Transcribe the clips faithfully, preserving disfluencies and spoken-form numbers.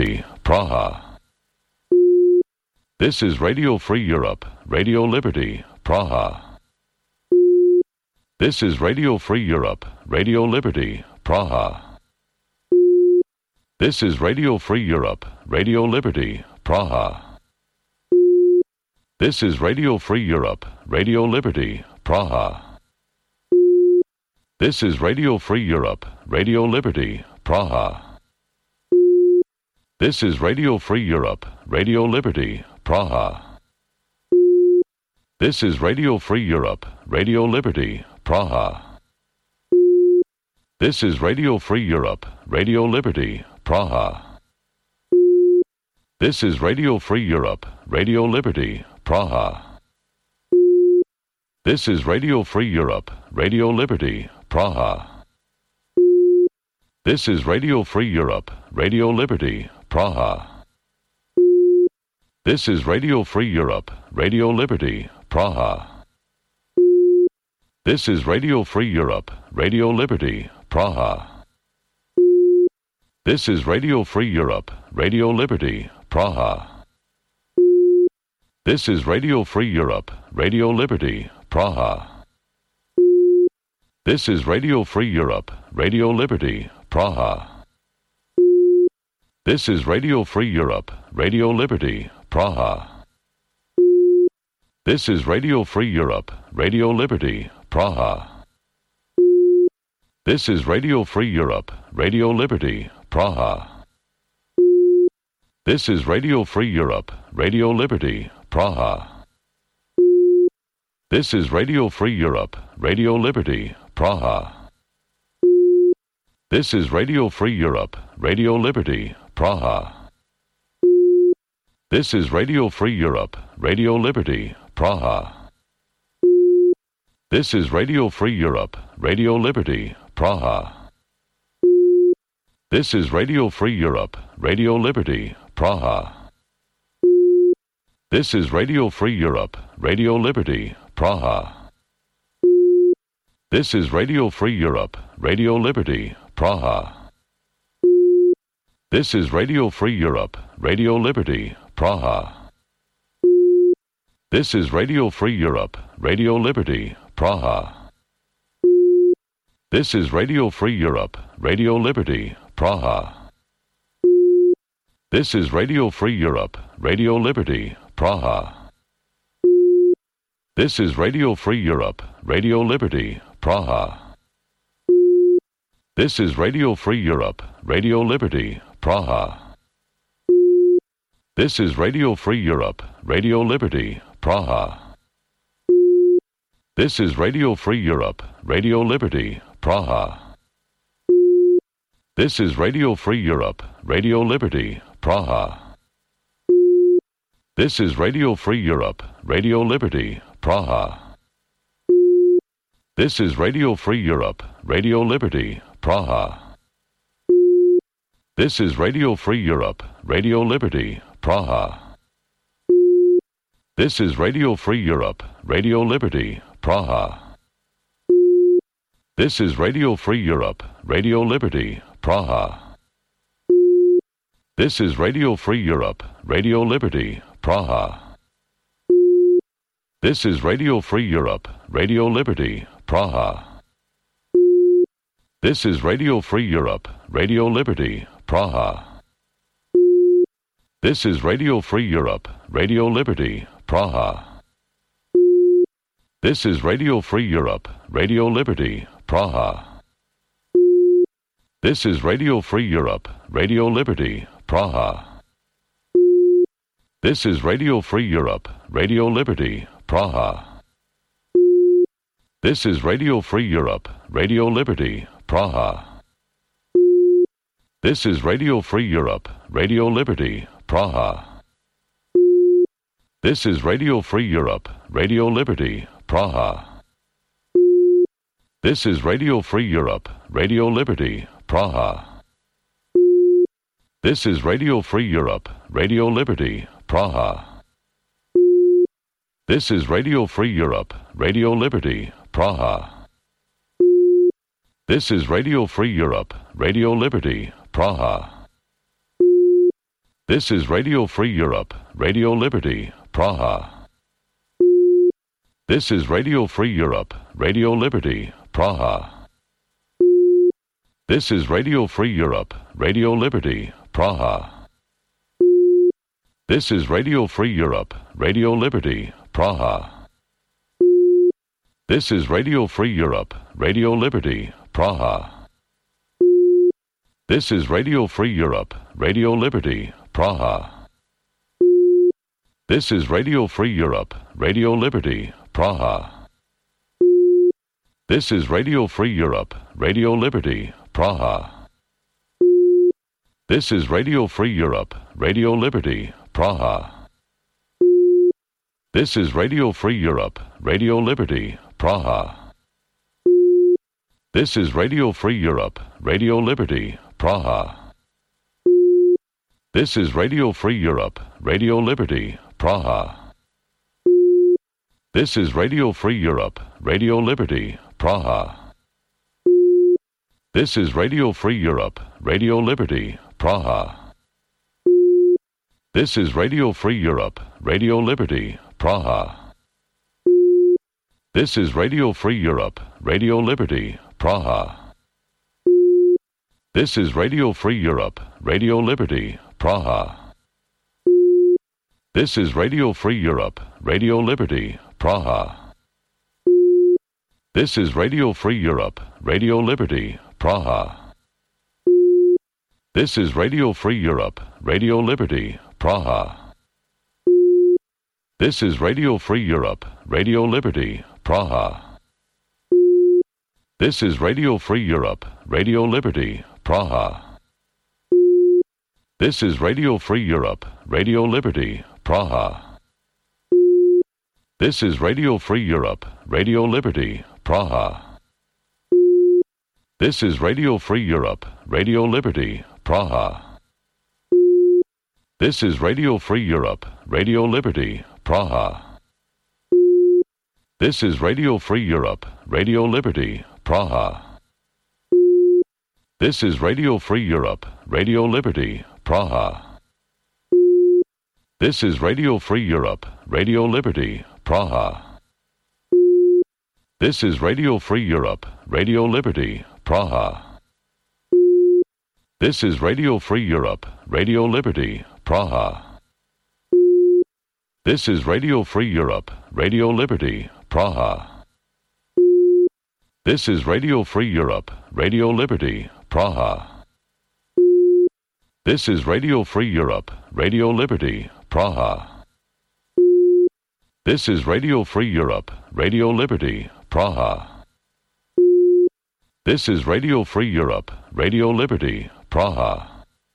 Liberty, Praha. This is Radio Free Europe, Radio Liberty, Praha. This is Radio Free Europe, Radio Liberty, Praha. This is Radio Free Europe, Radio Liberty, Praha. This is Radio Free Europe, Radio Liberty, Praha. This is Radio Free Europe, Radio Liberty, Praha. This is Radio Free Europe, Radio Liberty, Praha. This is Radio Free Europe, Radio Liberty, Praha. This is Radio Free Europe, Radio Liberty, Praha. This is Radio Free Europe, Radio Liberty, Praha. This is Radio Free Europe, Radio Liberty, Praha. This is Radio Free Europe, Radio Liberty, Praha. This is Radio Free Europe, Radio Liberty, Praha. This is Radio Free Europe, Radio Liberty, Praha. This is Radio Free Europe, Radio Liberty, Praha. This is Radio Free Europe, Radio Liberty, Praha. This is Radio Free Europe, Radio Liberty, Praha. This is Radio Free Europe, Radio Liberty, Praha. This is Radio Free Europe, Radio Liberty, Praha. This is Radio Free Europe, Radio Liberty, Praha. This is Radio Free Europe, Radio Liberty, Praha. This is Radio Free Europe, Radio Liberty, Praha. This is Radio Free Europe, Radio Liberty, Praha. This is Radio Free Europe, Radio Liberty, Praha. This is Radio Free Europe, Radio Liberty, Praha. This is Radio Free Europe, Radio Liberty, Praha. This is Radio Free Europe, Radio Liberty, Praha. This is Radio Free Europe, Radio Liberty, Praha. This is Radio Free Europe, Radio Liberty, Praha. This is Radio Free Europe, Radio Liberty, Praha. This is Radio Free Europe, Radio Liberty, Praha. This is Radio Free Europe, Radio Liberty, Praha. This is Radio Free Europe, Radio Liberty, Praha. This is Radio Free Europe, Radio Liberty, Praha. This is Radio Free Europe, Radio Liberty, Praha. This is Radio Free Europe, Radio Liberty, Praha. This is Radio Free Europe, Radio Liberty, Praha. This is Radio Free Europe, Radio Liberty, Praha. This is Radio Free Europe, Radio Liberty, Praha. This is Radio Free Europe, Radio Liberty, Praha. This is Radio Free Europe, Radio Liberty, Praha. This is Radio Free Europe, Radio Liberty, Praha. This is Radio Free Europe, Radio Liberty, Praha. This is Radio Free Europe, Radio Liberty, Praha. This is Radio Free Europe, Radio Liberty, Praha. This is Radio Free Europe, Radio Liberty, Praha. This is Radio Free Europe, Radio Liberty, Praha. This is Radio Free Europe, Radio Liberty, Praha. This is Radio Free Europe, Radio Liberty, Praha. This is Radio Free Europe, Radio Liberty, Praha. This is Radio Free Europe, Radio Liberty, Praha. This is Radio Free Europe, Radio Liberty, Praha. This is Radio Free Europe, Radio Liberty, Praha. This is Radio Free Europe, Radio Liberty, Praha. This is Radio Free Europe, Radio Liberty, Praha. This is Radio Free Europe, Radio Liberty, Praha. This is Radio Free Europe, Radio Liberty, Praha. This is Radio Free Europe, Radio Liberty, Praha. This is Radio Free Europe, Radio Liberty, Praha. This is Radio Free Europe, Radio Liberty, Praha. This is Radio Free Europe, Radio Liberty, Praha. This is Radio Free Europe, Radio Liberty, Praha. This is Radio Free Europe, Radio Liberty, Praha. This is Radio Free Europe, Radio Liberty, Praha. This is Radio Free Europe, Radio Liberty, Praha. This is Radio Free Europe, Radio Liberty, Praha. This is Radio Free Europe, Radio Liberty, Praha. This is Radio Free Europe, Radio Liberty, Praha. This is Radio Free Europe, Radio Liberty, Praha. This is Radio Free Europe, Radio Liberty, Praha. This is Radio Free Europe, Radio Liberty, Praha. This is Radio Free Europe, Radio Liberty, Praha. This is Radio Free Europe, Radio Liberty, Praha. This is Radio Free Europe, Radio Liberty, Praha. This is Radio Free Europe, Radio Liberty, Praha. This is Radio Free Europe, Radio Liberty, Praha. This is Radio Free Europe, Radio Liberty, Praha. This is Radio Free Europe, Radio Liberty, Praha. This is Radio Free Europe, Radio Liberty, Praha. This is Radio Free Europe, Radio Liberty, Praha. This is Radio Free Europe, Radio Liberty, Praha. This is Radio Free Europe, Radio Liberty, Praha. This is Radio Free Europe, Radio Liberty, Praha. This is Radio Free Europe, Radio Liberty, Praha. This is Radio Free Europe, Radio Liberty, Praha. This is Radio Free Europe, Radio Liberty, Praha. This is Radio Free Europe, Radio Liberty, Praha. This is Radio Free Europe, Radio Liberty, Praha. This is Radio Free Europe, Radio Liberty, Praha. This is Radio Free Europe, Radio Liberty, Praha. This is Radio Free Europe, Radio Liberty, Praha. This is Radio Free Europe, Radio Liberty, Praha.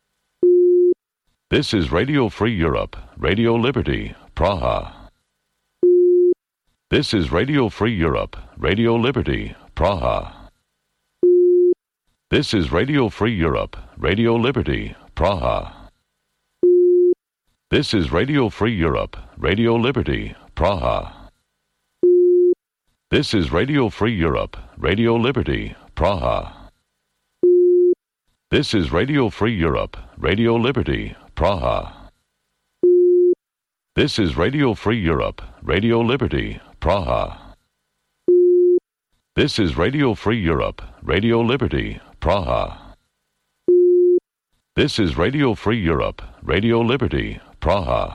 This is Radio Free Europe, Radio Liberty, Praha. This is Radio Free Europe, Radio Liberty, Praha. This is Radio Free Europe, Radio Liberty, Praha. This is Radio Free Europe, Radio Liberty, Praha. This is Radio Free Europe, Radio Liberty, Praha. This is Radio Free Europe, Radio Liberty, Praha. This is Radio Free Europe, Radio Liberty, Praha. This is Radio Free Europe, Radio Liberty, Praha. This is Radio Free Europe, Radio Liberty, Praha.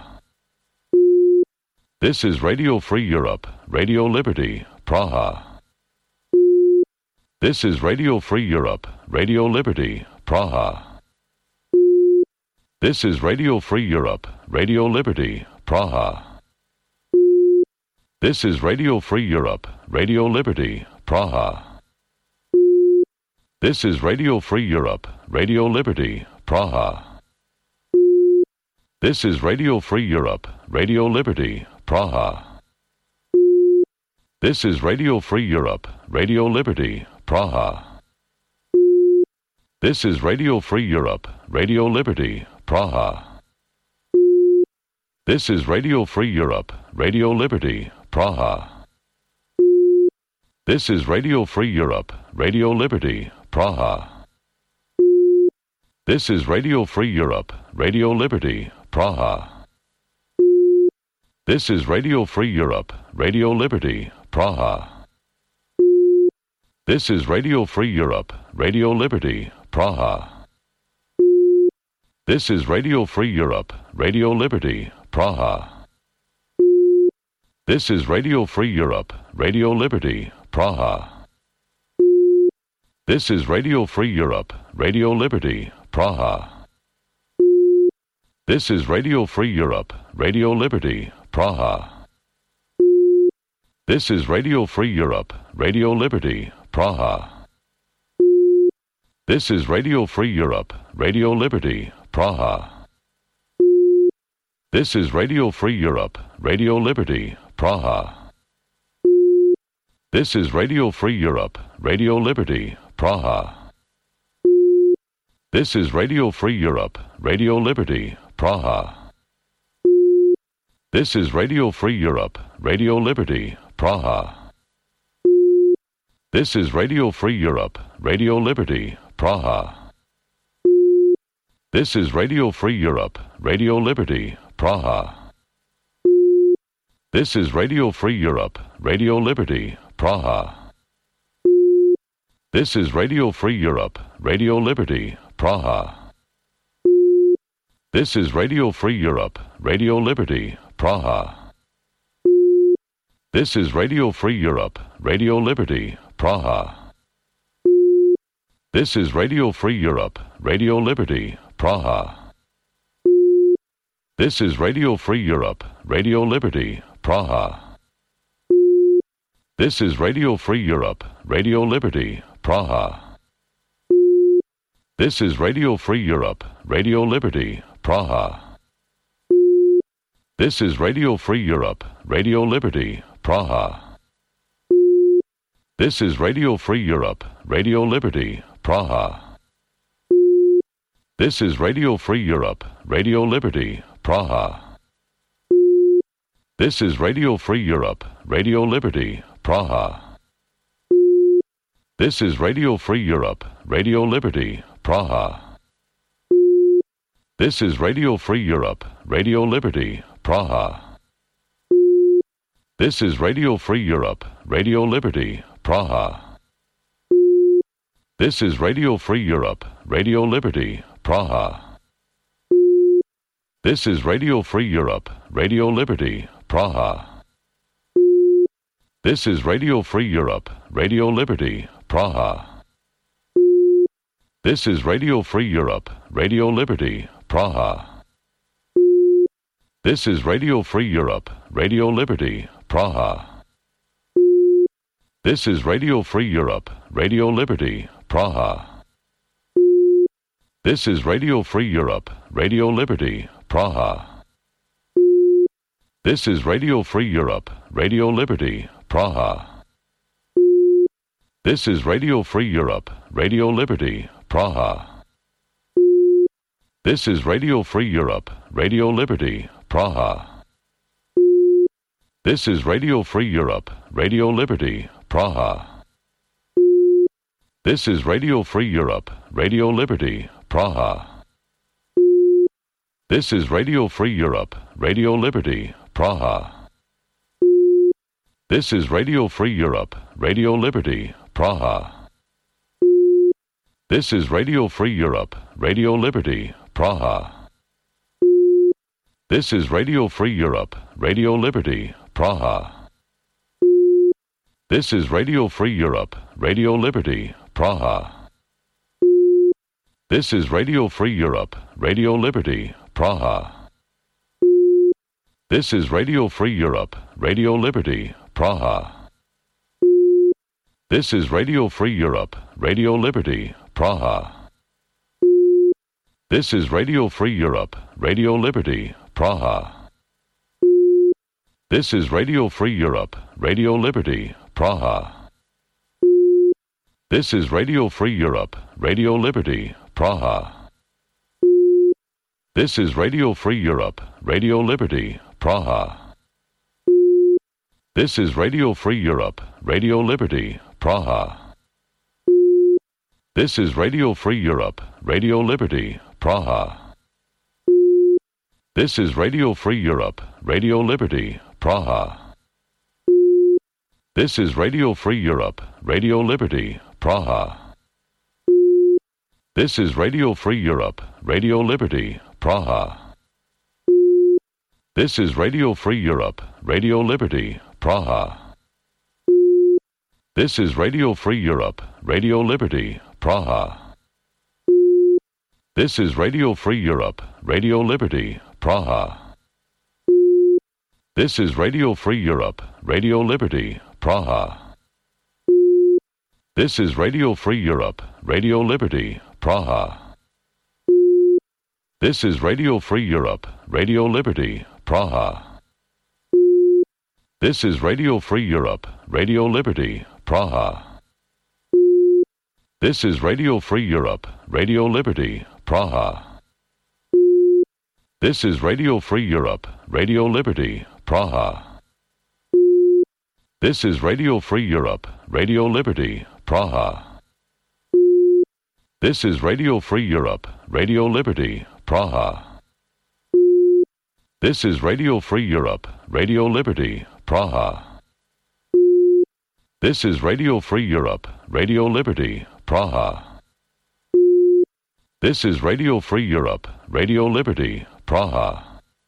This is Radio Free Europe, Radio Liberty, Praha. This is Radio Free Europe, Radio Liberty, Praha. This is Radio Free Europe, Radio Liberty, Praha. This is Radio Free Europe, Radio Liberty, Praha. This is Radio Free Europe, Radio Liberty, Praha. This is Radio Free Europe, Radio Liberty, Praha. This is Radio Free Europe, Radio Liberty, Praha. This is Radio Free Europe, Radio Liberty, Praha. This is Radio Free Europe, Radio Liberty, Praha. This is Radio Free Europe, Radio Liberty, Praha. This is Radio Free Europe, Radio Liberty, Praha. This is Radio Free Europe, Radio Liberty, Praha. This is Radio Free Europe, Radio Liberty, Praha. This is Radio Free Europe, Radio Liberty, Praha. This is Radio Free Europe, Radio Liberty, Praha. This is Radio Free Europe, Radio Liberty, Praha. This is Radio Free Europe, Radio Liberty, Praha. This is Radio Free Europe, Radio Liberty, Praha. This is Radio Free Europe, Radio Liberty, Praha. This is Radio Free Europe, Radio Liberty, Praha. This is Radio Free Europe, Radio Liberty, Praha. This is Radio Free Europe, Radio Liberty, Praha. This is Radio Free Europe, Radio Liberty, Praha. This is Radio Free Europe, Radio Liberty, Praha. This is Radio Free Europe, Radio Liberty, Praha. This is Radio Free Europe, Radio Liberty, Praha. This is Radio Free Europe, Radio Liberty, Praha. This is Radio Free Europe, Radio Liberty, Praha. This is Radio Free Europe, Radio Liberty, Praha. This is Radio Free Europe, Radio Liberty, Praha. This is Radio Free Europe, Radio Liberty, Praha. This is Radio Free Europe, Radio Liberty, Praha. This is Radio Free Europe, Radio Liberty, Praha. This is Radio Free Europe, Radio Liberty, Praha. This is Radio Free Europe, Radio Liberty, Praha. This is Radio Free Europe, Radio Liberty, Praha. This is Radio Free Europe, Radio Liberty, Praha. This is Radio Free Europe, Radio Liberty, Praha. This is Radio Free Europe, Radio Liberty, Praha. This is Radio Free Europe, Radio Liberty, Praha. This is Radio Free Europe, Radio Liberty, Praha. This is Radio Free Europe, Radio Liberty, Praha. This is Radio Free Europe, Radio Liberty, Praha. This is Radio Free Europe, Radio Liberty, Praha. This is Radio Free Europe, Radio Liberty, Praha. This is Radio Free Europe, Radio Liberty, Praha. This is Radio Free Europe, Radio Liberty, Praha. This is Radio Free Europe, Radio Liberty, Praha. This is Radio Free Europe, Radio Liberty, Praha. This is Radio Free Europe, Radio Liberty, Praha. This is Radio Free Europe, Radio Liberty, Praha. This is Radio Free Europe, Radio Liberty, Praha. This is Radio Free Europe, Radio Liberty, Praha. This is Radio Free Europe, Radio Liberty, Praha. This is Radio Free Europe, Radio Liberty, Praha. This is Radio Free Europe, Radio Liberty, Praha. This is Radio Free Europe, Radio Liberty, Praha. This is Radio Free Europe, Radio Liberty, Praha. This is Radio Free Europe, Radio Liberty, Praha. This is Radio Free Europe, Radio Liberty, Praha. This is Radio Free Europe, Radio Liberty, Praha. This is Radio Free Europe, Radio Liberty, Praha. This is Radio Free Europe, Radio Liberty, Praha. This is Radio Free Europe, Radio Liberty, Praha. This is Radio Free Europe, Radio Liberty, Praha. This is Radio Free Europe, Radio Liberty, Praha. This is Radio Free Europe, Radio Liberty, Praha. This is Radio Free Europe, Radio Liberty, Praha. This is Radio Free Europe, Radio Liberty, Praha. This is Radio Free Europe, Radio Liberty, Praha. This is Radio Free Europe, Radio Liberty, Praha. This is Radio Free Europe, Radio Liberty, Praha. This is Radio Free Europe, Radio Liberty, Praha. This is Radio Free Europe, Radio Liberty, Praha. This is Radio Free Europe, Radio Liberty, Praha. This is Radio Free Europe, Radio Liberty, Praha. This is Radio Free Europe, Radio Liberty, Praha. This is Radio Free Europe, Radio Liberty, Praha. This is Radio Free Europe, Radio Liberty, Praha. This is Radio Free Europe, Radio Liberty, Praha. This is Radio Free Europe, Radio Liberty, Praha. This is Radio Free Europe, Radio Liberty, Praha. This is Radio Free Europe, Radio Liberty, Praha.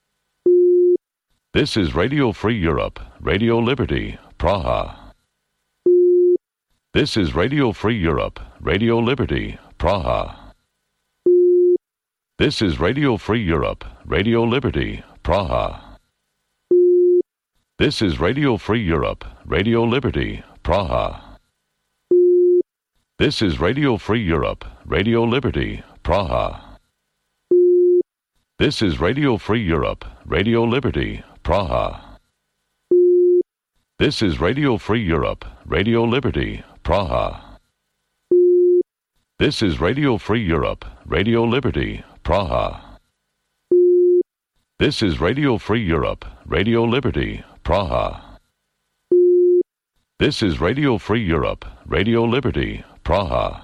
This is Radio Free Europe, Radio Liberty, Praha. This is Radio Free Europe, Radio Liberty, Praha. This is Radio Free Europe, Radio Liberty, Praha. This is Radio Free Europe, Radio Liberty, Praha. This is Radio Free Europe, Radio Liberty, Praha. This is Radio Free Europe, Radio Liberty, Praha. This is Radio Free Europe, Radio Liberty, Praha. This is Radio Free Europe, Radio Liberty, Praha. This is Radio Free Europe, Radio Liberty, Praha. This is Radio Free Europe, Radio Liberty, Praha.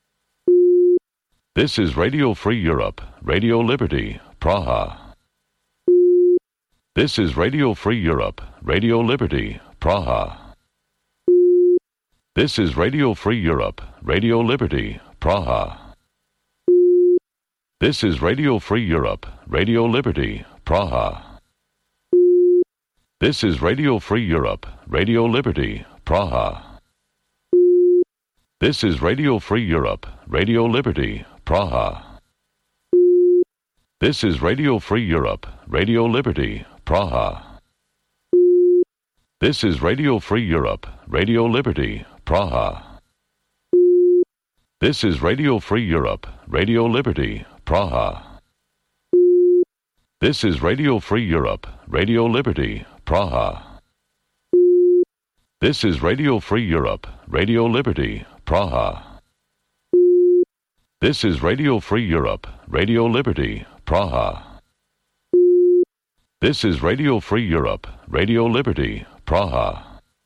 This is Radio Free Europe, Radio Liberty, Praha. This is Radio Free Europe, Radio Liberty, Praha. This is Radio Free Europe, Radio Liberty, Praha. This is Radio Free Europe, Radio Liberty, Praha. This is Radio Free Europe, Radio Liberty, Praha. This is Radio Free Europe, Radio Liberty, Praha. This is Radio Free Europe, Radio Liberty, Praha. This is Radio Free Europe, Radio Liberty, Praha. This is Radio Free Europe, Radio Liberty, Praha. This is Radio Free Europe, Radio Liberty, Praha. This is Radio Free Europe, Radio Liberty, Praha. This is Radio Free Europe, Radio Liberty, Praha. This is Radio Free Europe, Radio Liberty, Praha.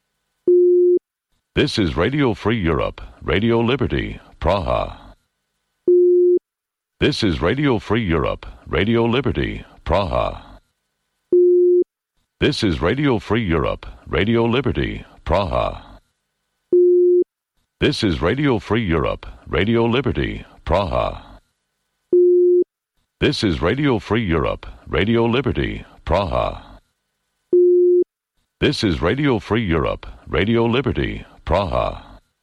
This is Radio Free Europe, Radio Liberty, Praha. This is Radio Free Europe, Radio Liberty, Praha. This is Radio Free Europe, Radio Liberty, Praha. This is Radio Free Europe, Radio Liberty, Praha. This is Radio Free Europe, Radio Liberty, Praha. This is Radio Free Europe, Radio Liberty, Praha.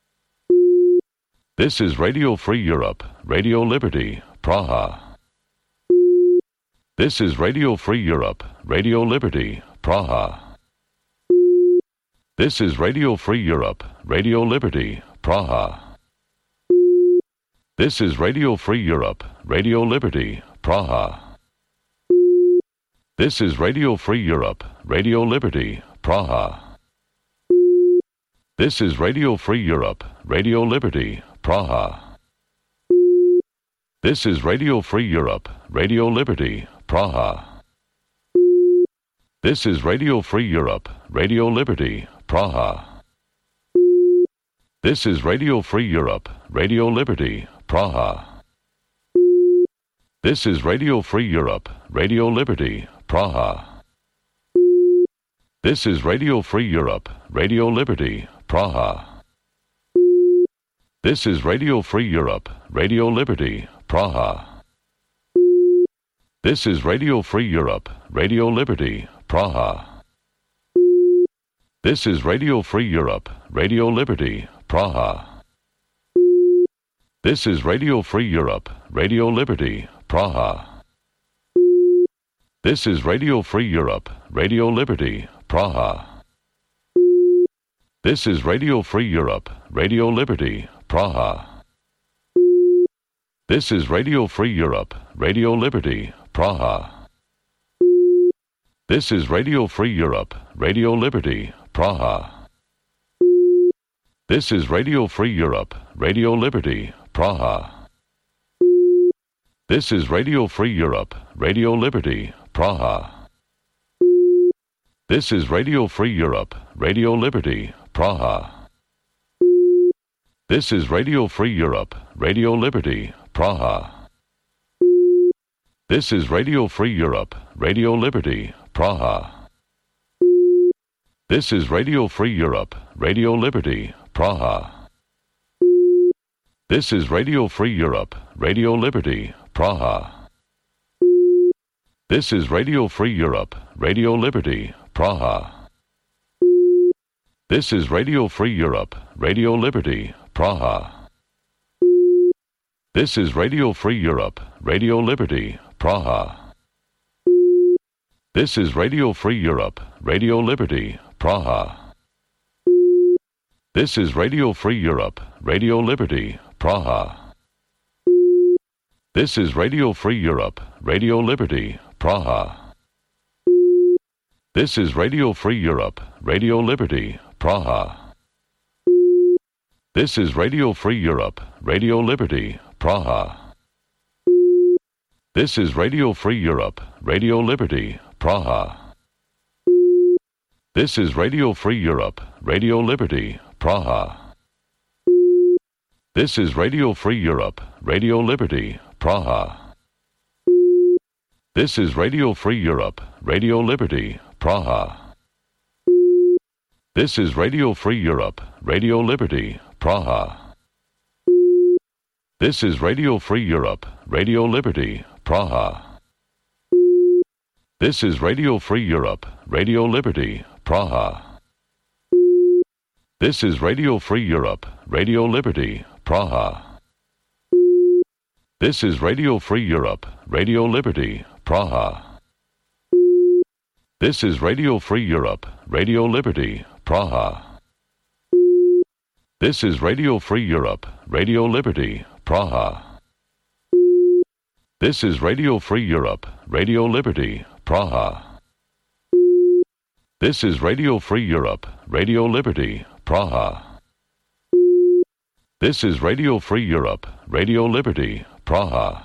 This is Radio Free Europe, Radio Liberty, Praha. This is Radio Free Europe, Radio Liberty, Praha. This is Radio Free Europe, Radio Liberty, Praha. This is Radio Free Europe, Radio Liberty, Praha. This is Radio Free Europe, Radio Liberty, Praha. This is Radio Free Europe, Radio Liberty, Praha. This is Radio Free Europe, Radio Liberty, Praha. This is Radio Free Europe, Radio Liberty, Praha. This is Radio Free Europe, Radio Liberty, Praha. This is Radio Free Europe, Radio Liberty, Praha. This is Radio Free Europe, Radio Liberty, Praha. This is Radio Free Europe, Radio Liberty, Praha. This is Radio Free Europe, Radio Liberty, Praha. This is Radio Free Europe, Radio Liberty, Praha. This is Radio Free Europe, Radio Liberty, Praha. This is Radio Free Europe, Radio Liberty, Praha. This is Radio Free Europe, Radio Liberty, Praha. This is Radio Free Europe, Radio Liberty, Praha. This is Radio Free Europe, Radio Liberty, Praha. This is Radio Free Europe, Radio Liberty, Praha. This is Radio Free Europe, Radio Liberty, Praha. This is Radio Free Europe, Radio Liberty, Praha. This is Radio Free Europe, Radio Liberty, Praha. This is Radio Free Europe, Radio Liberty, Praha. This is Radio Free Europe, Radio Liberty, Praha. This is Radio Free Europe, Radio Liberty, Praha. This is Radio Free Europe, Radio Liberty, Praha. This is Radio Free Europe, Radio Liberty, Praha. This is Radio Free Europe, Radio Liberty, Praha. This is Radio Free Europe, Radio Liberty, Praha. This is Radio Free Europe, Radio Liberty, Praha. This is Radio Free Europe, Radio Liberty, Praha. This is Radio Free Europe, Radio Liberty, Praha. This is Radio Free Europe, Radio Liberty, Praha. This is Radio Free Europe, Radio Liberty, Praha. This is Radio Free Europe, Radio Liberty, Praha. This is Radio Free Europe, Radio Liberty, Praha. This is Radio Free Europe, Radio Liberty, Praha. This is Radio Free Europe, Radio Liberty, Praha. This is Radio Free Europe, Radio Liberty, Praha. This is Radio Free Europe, Radio Liberty, Praha. This is Radio Free Europe, Radio Liberty, Praha. This is Radio Free Europe, Radio Liberty, Praha. This is Radio Free Europe, Radio Liberty, Praha. This is Radio Free Europe, Radio Liberty, Praha. This is Radio Free Europe, Radio Liberty, Praha. This is Radio Free Europe, Radio Liberty, Praha. This is Radio Free Europe, Radio Liberty, Praha.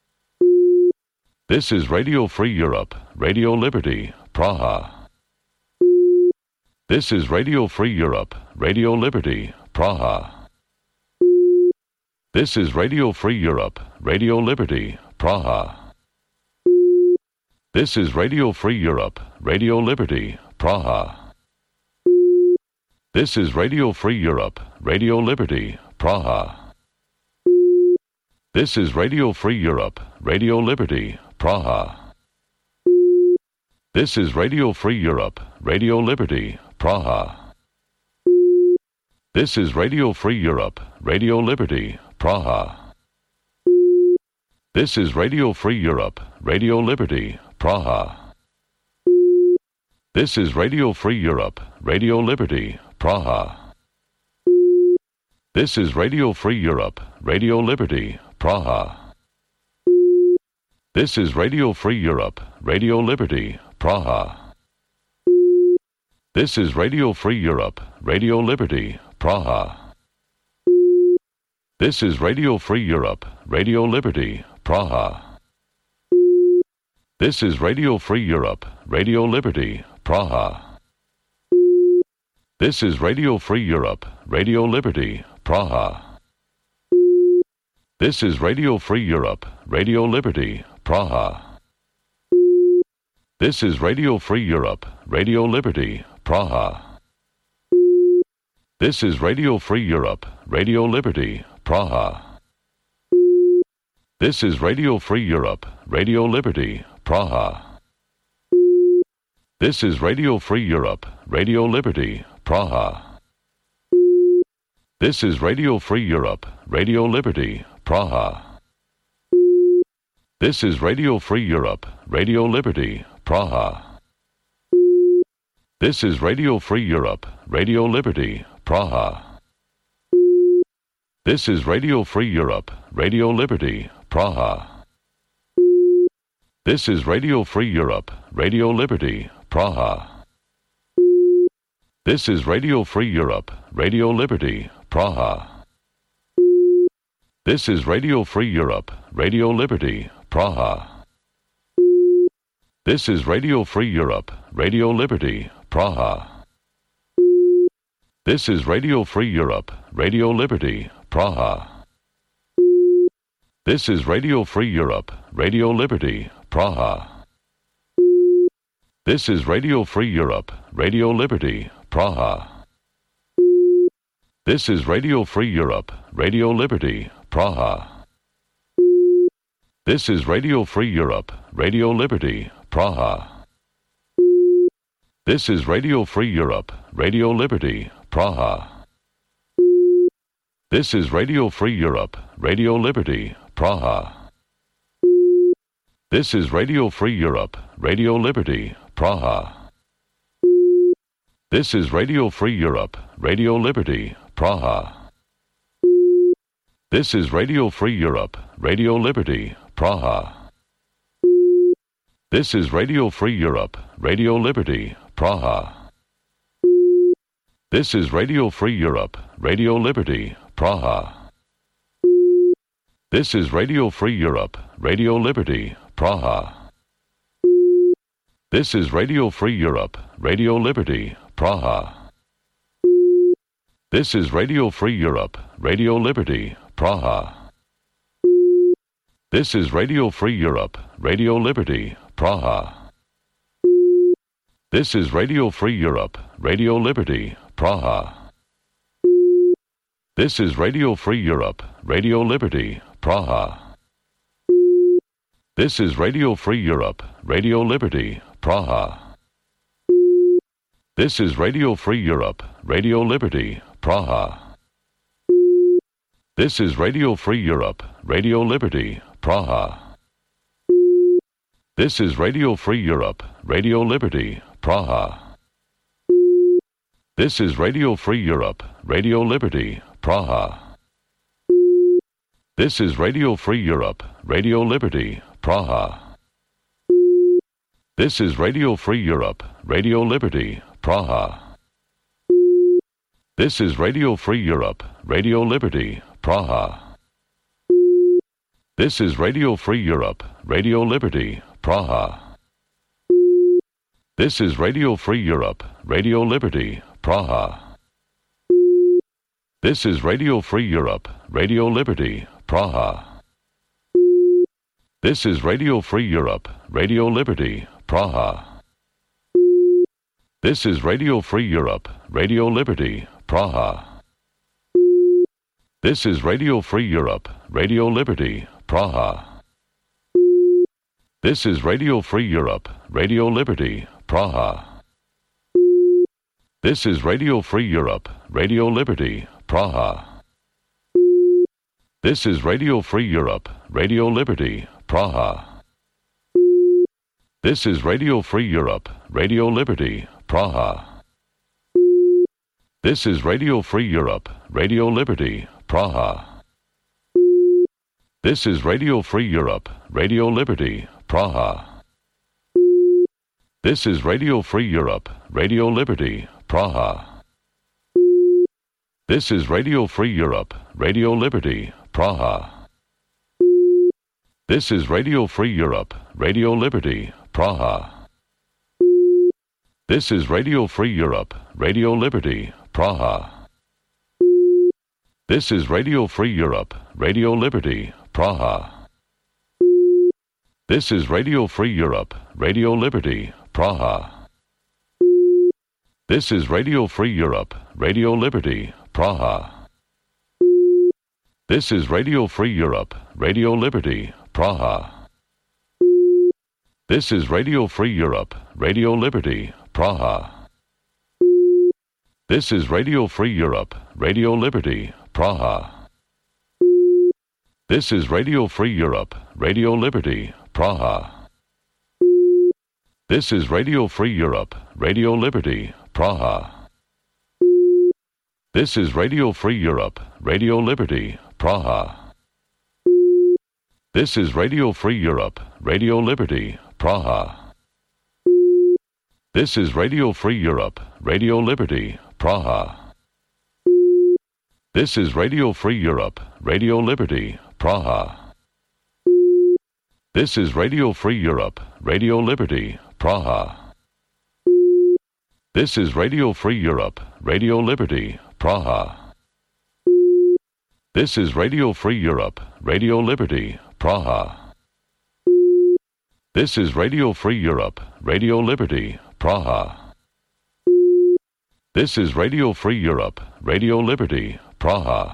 This is Radio Free Europe, Radio Liberty, Praha. This is Radio Free Europe, Radio Liberty, Praha. This is Radio Free Europe, Radio Liberty, Praha. This is Radio Free Europe, Radio Liberty, Praha. This is Radio Free Europe, Radio Liberty, Praha. This is Radio Free Europe, Radio Liberty, Praha. This is Radio Free Europe, Radio Liberty, Praha. This is Radio Free Europe, Radio Liberty, Praha. This is Radio Free Europe, Radio Liberty, Praha. This is Radio Free Europe, Radio Liberty, Praha. This is Radio Free Europe, Radio Liberty, Praha. This is Radio Free Europe, Radio Liberty, Praha. This is Radio Free Europe, Radio Liberty, Praha. This is Radio Free Europe, Radio Liberty, Praha. This is Radio Free Europe, Radio Liberty, Praha. This is Radio Free Europe, Radio Liberty, Praha. This is Radio Free Europe, Radio Liberty, Praha. This is Radio Free Europe, Radio Liberty, Praha. This is Radio Free Europe, Radio Liberty, Praha. This is Radio Free Europe, Radio Liberty, Praha. This is Radio Free Europe, Radio Liberty, Praha. This is Radio Free Europe, Radio Liberty, Praha. This is Radio Free Europe, Radio Liberty, Praha. This is Radio Free Europe, Radio Liberty, Praha. This is Radio Free Europe, Radio Liberty, Praha. This is Radio Free Europe, Radio Liberty, Praha. This is Radio Free Europe, Radio Liberty, Praha. This is Radio Free Europe, Radio Liberty, Praha. This is Radio Free Europe, Radio Liberty, Praha. This is Radio Free Europe, Radio Liberty, Praha. This is Radio Free Europe, Radio Liberty, Praha. This is Radio Free Europe, Radio Liberty, Praha. This is Radio Free Europe, Radio Liberty, Praha. This is Radio Free Europe, Radio Liberty, Praha. This is Radio Free Europe, Radio Liberty, Praha. This is Radio Free Europe, Radio Liberty, Praha. This is Radio Free Europe, Radio Liberty, Praha. This is Radio Free Europe, Radio Liberty, Praha. This is Radio Free Europe, Radio Liberty, Praha. This is Radio Free Europe, Radio Liberty, Praha. This is Radio Free Europe, Radio Liberty, Praha. This is Radio Free Europe, Radio Liberty, Praha. This is Radio Free Europe, Radio Liberty, Praha. This is Radio Free Europe, Radio Liberty, Praha. This is Radio Free Europe, Radio Liberty, Praha. This is Radio Free Europe, Radio Liberty, Praha. This is Radio Free Europe, Radio Liberty, Praha. This is Radio Free Europe, Radio Liberty, Praha. This is Radio Free Europe, Radio Liberty, Praha. This is Radio Free Europe, Radio Liberty, Praha. This is Radio Free Europe, Radio Liberty, Praha. This is Radio Free Europe, Radio Liberty, Praha. This is Radio Free Europe, Radio Liberty, Praha. This is Radio Free Europe, Radio Liberty, Praha. This is Radio Free Europe, Radio Liberty, Praha. This is Radio Free Europe, Radio Liberty, Praha. This is Radio Free Europe, Radio Liberty, Praha. This is Radio Free Europe, Radio Liberty, Praha. This is Radio Free Europe, Radio Liberty, Praha. This is Radio Free Europe, Radio Liberty, Praha. This is Radio Free Europe, Radio Liberty, Praha. This is Radio Free Europe, Radio Liberty, Praha. This is Radio Free Europe, Radio Liberty, Praha. This is Radio Free Europe, Radio Liberty, Praha. This is Radio Free Europe, Radio Liberty, Praha. This is Radio Free Europe, Radio Liberty, Praha. This is Radio Free Europe, Radio Liberty, Praha. This is Radio Free Europe, Radio Liberty, Praha. This is Radio Free Europe, Radio Liberty, Praha. This is Radio Free Europe, Radio Liberty, Praha. This is Radio Free Europe, Radio Liberty, Praha. This is Radio Free Europe, Radio Liberty, Praha. This is Radio Free Europe, Radio Liberty, Praha. This is Radio Free Europe, Radio Liberty, Praha. This is Radio Free Europe, Radio Liberty, Praha. This is Radio Free Europe, Radio Liberty, Praha. This is Radio Free Europe, Radio Liberty, Praha. This is Radio Free Europe, Radio Liberty, Praha. This is Radio Free Europe, Radio Liberty, Praha. This is Radio Free Europe, Radio Liberty, Praha. This is Radio Free Europe, Radio Liberty, Praha. This is Radio Free Europe, Radio Liberty, Praha. This is Radio Free Europe, Radio Liberty, Praha. This is Radio Free Europe, Radio Liberty, Praha. This is Radio Free Europe, Radio Liberty, Praha. This is Radio Free Europe, Radio Liberty, Praha. This is Radio Free Europe, Radio Liberty, Praha. This is Radio Free Europe, Radio Liberty, Praha.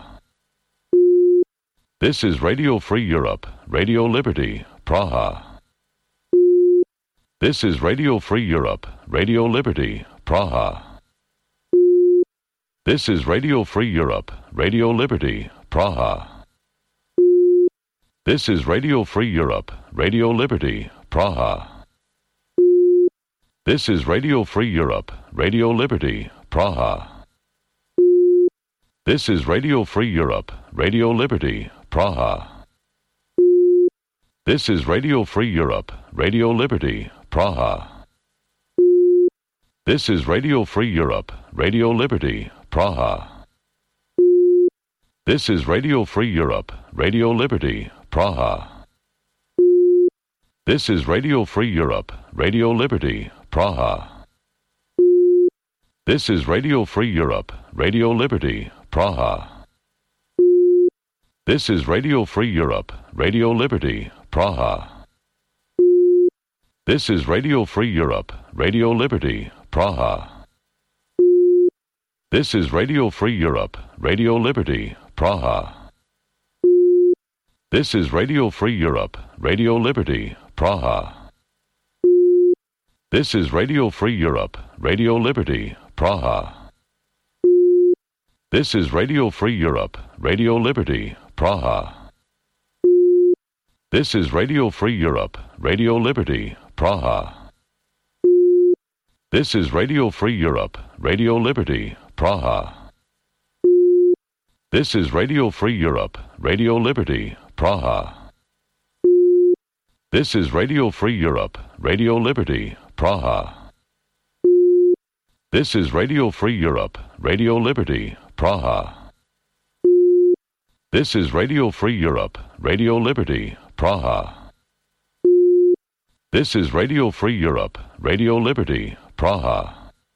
This is Radio Free Europe, Radio Liberty, Praha. This is Radio Free Europe, Radio Liberty, Praha. This is Radio Free Europe, Radio Liberty, Praha. This is Radio Free Europe, Radio Liberty, Praha. This is Radio Free Europe, Radio Liberty, Praha. This is Radio Free Europe, Radio Liberty, Praha. This is Radio Free Europe, Radio Liberty, Praha. This is Radio Free Europe, Radio Liberty, Praha. This is Radio Free Europe, Radio Liberty, Praha. This is Radio Free Europe, Radio Liberty, Praha. This is Radio Free Europe, Radio Liberty, Praha. This is Radio Free Europe, Radio Liberty, Praha. This is Radio Free Europe, Radio Liberty, Praha. This is Radio Free Europe, Radio Liberty, Praha. This is Radio Free Europe, Radio Liberty, Praha. This is Radio Free Europe, Radio Liberty, Praha. This is Radio Free Europe, Radio Liberty, Praha. This is Radio Free Europe, Radio Liberty, Praha. This is Radio Free Europe, Radio Liberty, Praha. This is Radio Free Europe, Radio Liberty, Praha. This is Radio Free Europe, Radio Liberty, Praha. This is Radio Free Europe, Radio Liberty, Praha. This is Radio Free Europe, Radio Liberty, Praha. This is Radio Free Europe, Radio Liberty, Praha.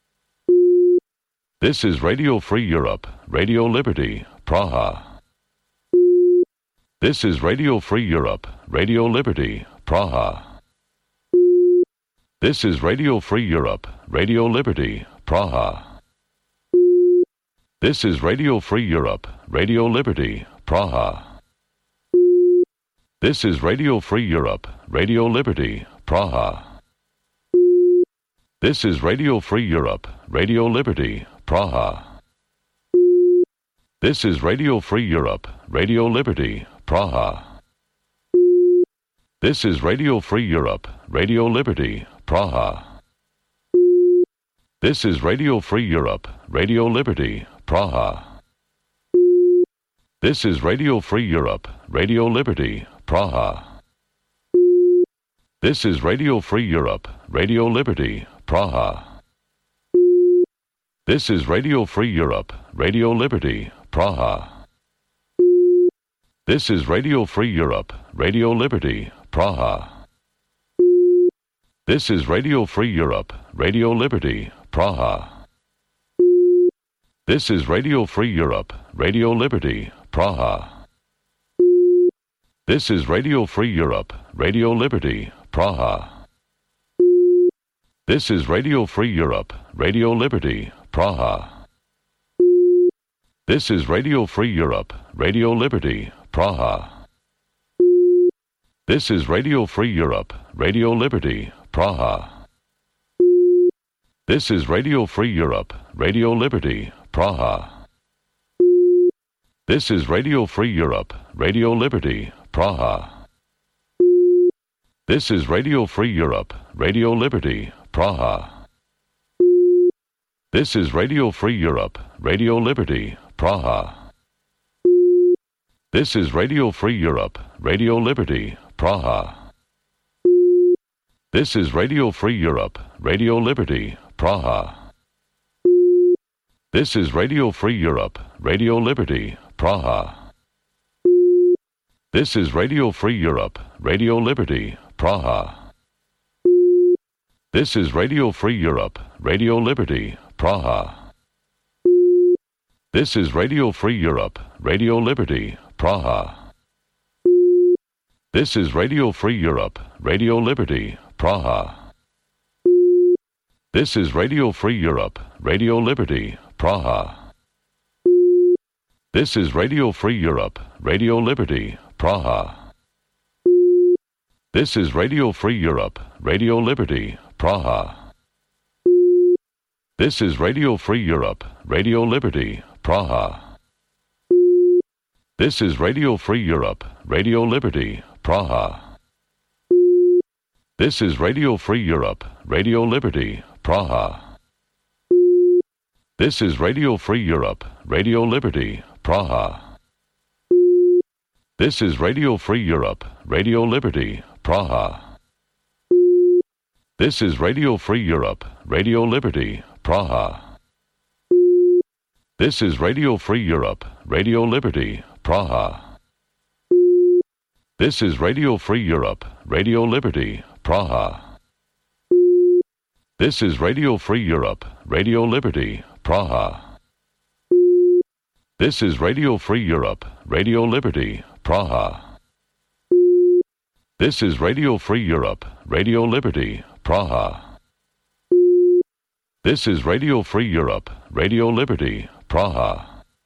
This is Radio Free Europe, Radio Liberty, Praha. This is Radio Free Europe, Radio Liberty, Praha. This is Radio Free Europe, Radio Liberty, Praha. This is Radio Free Europe, Radio Liberty, Praha. This is Radio Free Europe, Radio Liberty, Praha. This is Radio Free Europe, Radio Liberty, Praha. This is Radio Free Europe, Radio Liberty, Praha. This is Radio Free Europe, Radio Liberty, Praha. This is Radio Free Europe, Radio Liberty, Praha. This is Radio Free Europe, Radio Liberty, Praha. This is Radio Free Europe, Radio Liberty, Praha. This is Radio Free Europe, Radio Liberty, Praha. This is Radio Free Europe, Radio Liberty, Praha. This is Radio Free Europe, Radio Liberty, Praha. This is Radio Free Europe, Radio Liberty, Praha. This is Radio Free Europe, Radio Liberty, Praha. This is Radio Free Europe, Radio Liberty, Praha. This is Radio Free Europe, Radio Liberty, Praha. This is Radio Free Europe, Radio Liberty, Praha. This is Radio Free Europe, Radio Liberty, Praha. This is Radio Free Europe, Radio Liberty, Praha. This is Radio Free Europe, Radio Liberty, Praha. This is Radio Free Europe, Radio Liberty, Praha. This is Radio Free Europe, Radio Liberty, Praha. This is Radio Free Europe, Radio Liberty, Praha. This is Radio Free Europe, Radio Liberty, Praha. This is Radio Free Europe, Radio Liberty, Praha. This is Radio Free Europe, Radio Liberty, Praha. This is Radio Free Europe, Radio Liberty, Praha. This is Radio Free Europe, Radio Liberty, Praha. This is Radio Free Europe, Radio Liberty, Praha. This is Radio Free Europe, Radio Liberty, Praha. This is Radio Free Europe, Radio Liberty, Praha. This is Radio Free Europe, Radio Liberty, Praha. This is Radio Free Europe, Radio Liberty, Praha. This is Radio Free Europe, Radio Liberty, Praha. This is Radio Free Europe, Radio Liberty, Praha. This is Radio Free Europe, Radio Liberty, Praha. This is Radio Free Europe, Radio Liberty, Praha. This is Radio Free Europe, Radio Liberty, Praha. This is Radio Free Europe, Radio Liberty, Praha. This is Radio Free Europe, Radio Liberty, Praha. This is Radio Free Europe, Radio Liberty, Praha. This is Radio Free Europe, Radio Liberty, Praha. This is Radio Free Europe, Radio Liberty, Praha.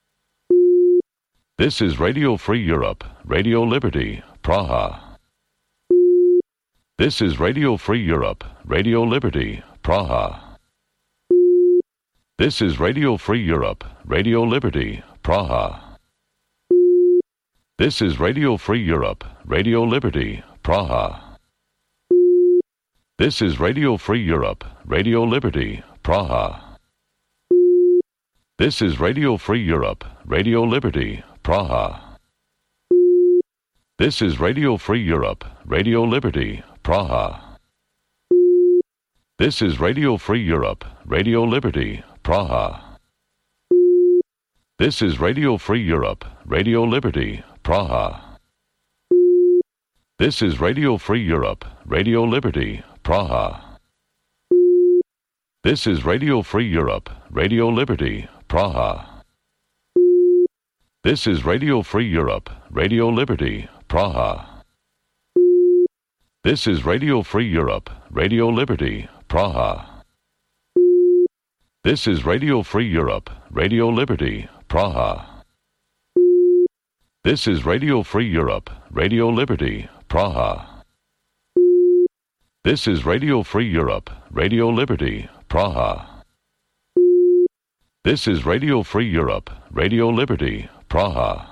This is Radio Free Europe, Radio Liberty, Praha. This is Radio Free Europe, Radio Liberty, Praha. This is Radio Free Europe, Radio Liberty, Praha. This is Radio Free Europe, Radio Liberty, Praha. This is Radio Free Europe, Radio Liberty, Praha. This is Radio Free Europe, Radio Liberty, Praha. This is Radio Free Europe, Radio Liberty, Praha. This is Radio Free Europe, Radio Liberty, Praha. This is Radio Free Europe, Radio Liberty, Praha. This is Radio Free Europe, Radio Liberty, Praha. This is Radio Free Europe, Radio Liberty, Praha. This is Radio Free Europe, Radio Liberty, Praha. This is Radio Free Europe, Radio Liberty, Praha. This is Radio Free Europe, Radio Liberty, Praha. This is Radio Free Europe, Radio Liberty, Praha. This is Radio Free Europe, Radio Liberty, Praha. This is Radio Free Europe, Radio Liberty, Praha.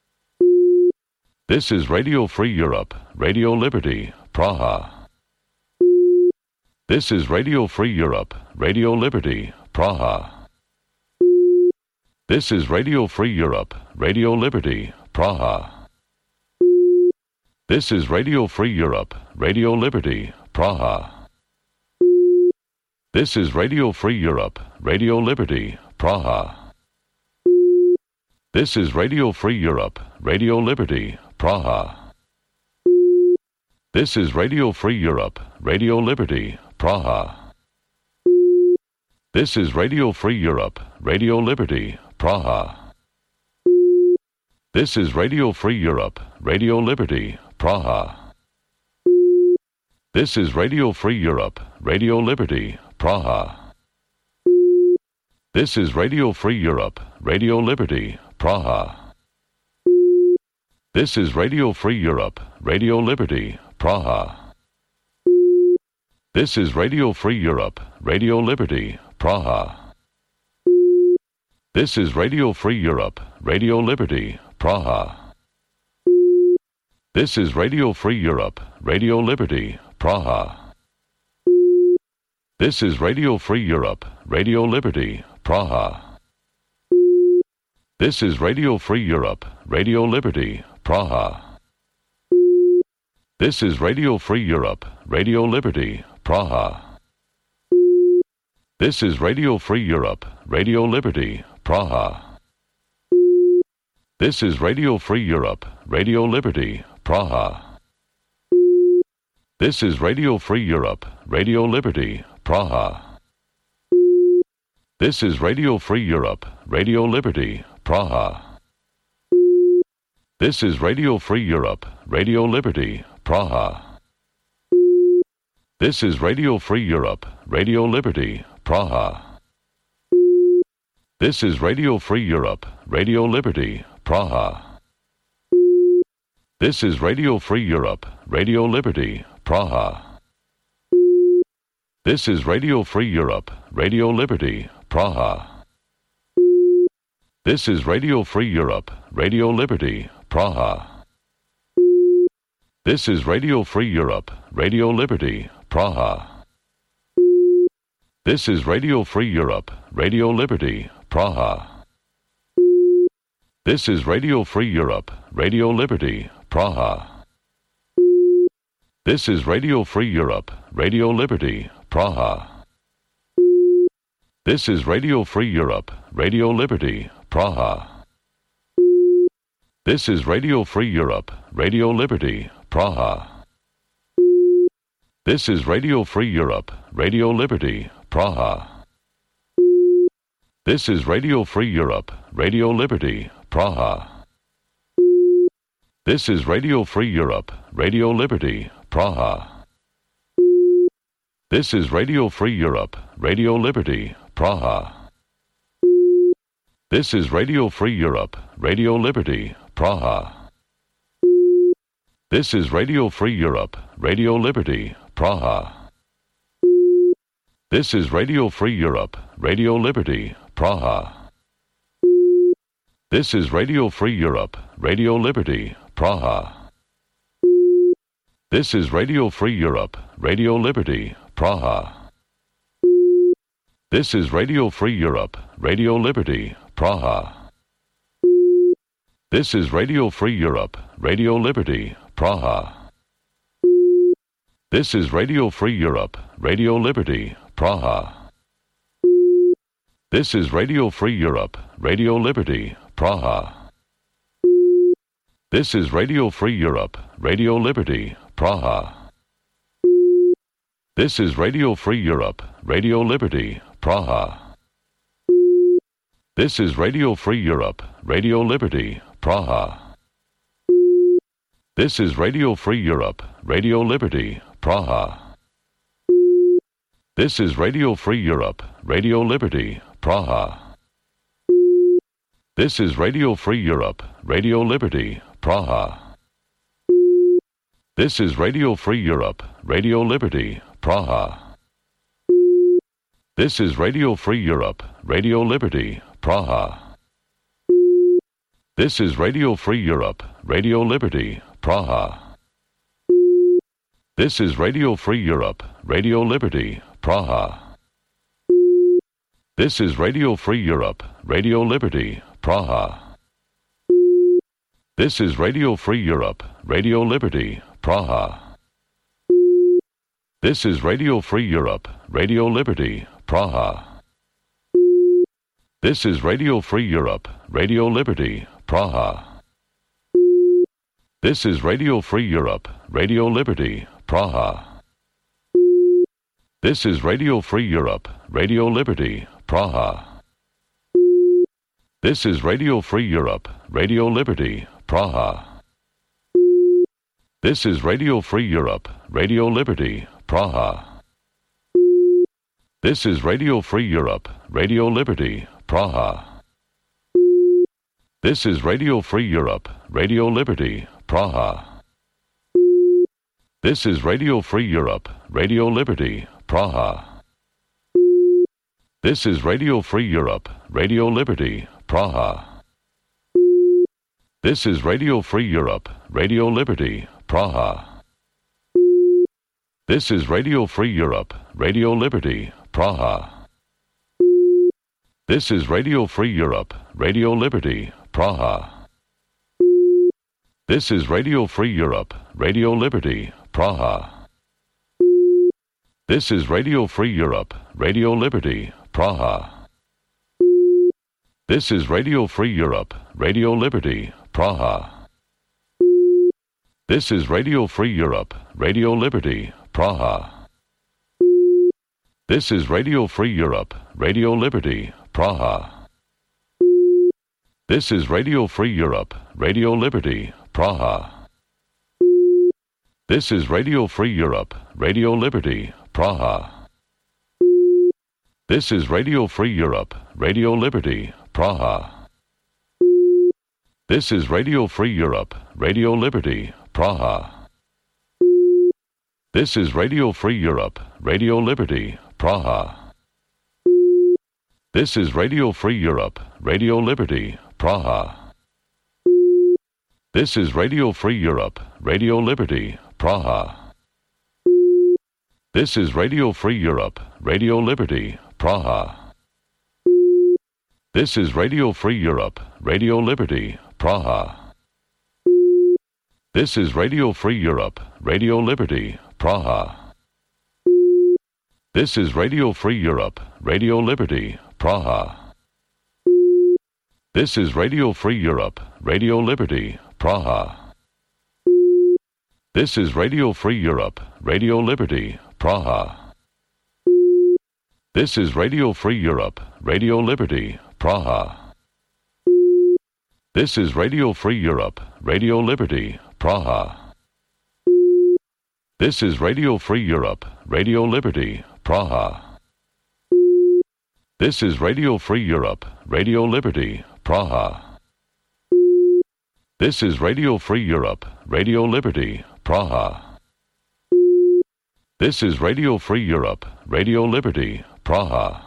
This is Radio Free Europe, Radio Liberty, Praha. This is Radio Free Europe, Radio Liberty, Praha. This is Radio Free Europe, Radio Liberty, Praha. This is Radio Free Europe, Radio Liberty, Praha. This is Radio Free Europe, Radio Liberty, Praha. This is Radio Free Europe, Radio Liberty, Praha. This is Radio Free Europe, Radio Liberty, Praha. This is Radio Free Europe, Radio Liberty, Praha. This is Radio Free Europe, Radio Liberty, Praha. This is Radio Free Europe, Radio Liberty, Praha. This is Radio Free Europe, Radio Liberty, Praha. This is Radio Free Europe, Radio Liberty, Praha. This is Radio Free Europe, Radio Liberty, Praha. This is Radio Free Europe, Radio Liberty, Praha. This is Radio Free Europe, Radio Liberty, Praha. This is Radio Free Europe, Radio Liberty, Praha. This is Radio Free Europe, Radio Liberty, Praha. This is Radio Free Europe, Radio Liberty, Praha. This is Radio Free Europe, Radio Liberty, Praha. This is Radio Free Europe, Radio Liberty, Praha. This is Radio Free Europe, Radio Liberty, Praha. This is Radio Free Europe, Radio Liberty, Praha. This is Radio Free Europe, Radio Liberty, Praha. This is Radio Free Europe, Radio Liberty, Praha. This is Radio Free Europe, Radio Liberty, Praha. This is Radio Free Europe, Radio Liberty, Praha. This is Radio Free Europe, Radio Liberty, Praha. This is Radio Free Europe, Radio Liberty, Praha. This is Radio Free Europe, Radio Liberty, Praha. This is Radio Free Europe, Radio Liberty, Praha. This is Radio Free Europe, Radio Liberty, Praha. This is Radio Free Europe, Radio Liberty, Praha. This is Radio Free Europe, Radio Liberty, Praha. This is Radio Free Europe, Radio Liberty, Praha. This is Radio Free Europe, Radio Liberty, Praha. This is Radio Free Europe, Radio Liberty, Praha. This is Radio Free Europe, Radio Liberty, Praha. This is Radio Free Europe, Radio Liberty, Praha. This is Radio Free Europe, Radio Liberty, Praha. This is Radio Free Europe, Radio Liberty, Praha. This is Radio Free Europe, Radio Liberty, Praha. This is Radio Free Europe, Radio Liberty, Praha. This is Radio Free Europe, Radio Liberty, Praha. This is Radio Free Europe, Radio Liberty, Praha. This is Radio Free Europe, Radio Liberty, Praha. This is Radio Free Europe, Radio Liberty, Praha. This is Radio Free Europe, Radio Liberty, Praha. This is Radio Free Europe, Radio Liberty, Praha. This is Radio Free Europe, Radio Liberty, Praha. This is Radio Free Europe, Radio Liberty, Praha. This is Radio Free Europe, Radio Liberty, Praha. This is Radio Free Europe, Radio Liberty, Praha. This is Radio Free Europe, Radio Liberty, Praha. This is Radio Free Europe, Radio Liberty, Praha. This is Radio Free Europe, Radio Liberty, Praha. This is Radio Free Europe, Radio Liberty, Praha. This is Radio Free Europe, Radio Liberty, Praha. This is Radio Free Europe, Radio Liberty, Praha. This is Radio Free Europe, Radio Liberty, Praha. This is Radio Free Europe, Radio Liberty, Praha. This is Radio Free Europe, Radio Liberty, Praha. This is Radio Free Europe, Radio Liberty, Praha. This is Radio Free Europe, Radio Liberty, Praha. This is Radio Free Europe, Radio Liberty, Praha. This is Radio Free Europe, Radio Liberty, Praha. This is Radio Free Europe, Radio Liberty, Praha. This is Radio Free Europe, Radio Liberty, Praha. This is Radio Free Europe, Radio Liberty, Praha. This is Radio Free Europe, Radio Liberty, Praha. This is Radio Free Europe, Radio Liberty, Praha. This is Radio Free Europe, Radio Liberty, Praha. This is Radio Free Europe, Radio Liberty, Praha. This is Radio Free Europe, Radio Liberty, Praha. This is Radio Free Europe, Radio Liberty, Praha. This is Radio Free Europe, Radio Liberty, Praha. This is Radio Free Europe, Radio Liberty, Praha. This is Radio Free Europe, Radio Liberty, Praha. This is Radio Free Europe, Radio Liberty, Praha. This is Radio Free Europe, Radio Liberty, Praha. This is Radio Free Europe, Radio Liberty, Praha. This is Radio Free Europe, Radio Liberty, Praha. This is Radio Free Europe, Radio Liberty, Praha. This is Radio Free Europe, Radio Liberty, Praha. This is Radio Free Europe, Radio Liberty, Praha. This is Radio Free Europe, Radio Liberty, Praha. This is Radio Free Europe, Radio Liberty, Praha. This is Radio Free Europe, Radio Liberty, Praha. This is Radio Free Europe, Radio Liberty, Praha. This is Radio Free Europe, Radio Liberty, Praha. This is Radio Free Europe, Radio Liberty, Praha. This is Radio Free Europe, Radio Liberty, Praha. This is Radio Free Europe, Radio Liberty, Praha. This is Radio Free Europe, Radio Liberty, Praha. This is Radio Free Europe, Radio Liberty, Praha. This is Radio Free Europe, Radio Liberty, Praha. This is Radio Free Europe, Radio Liberty, Praha.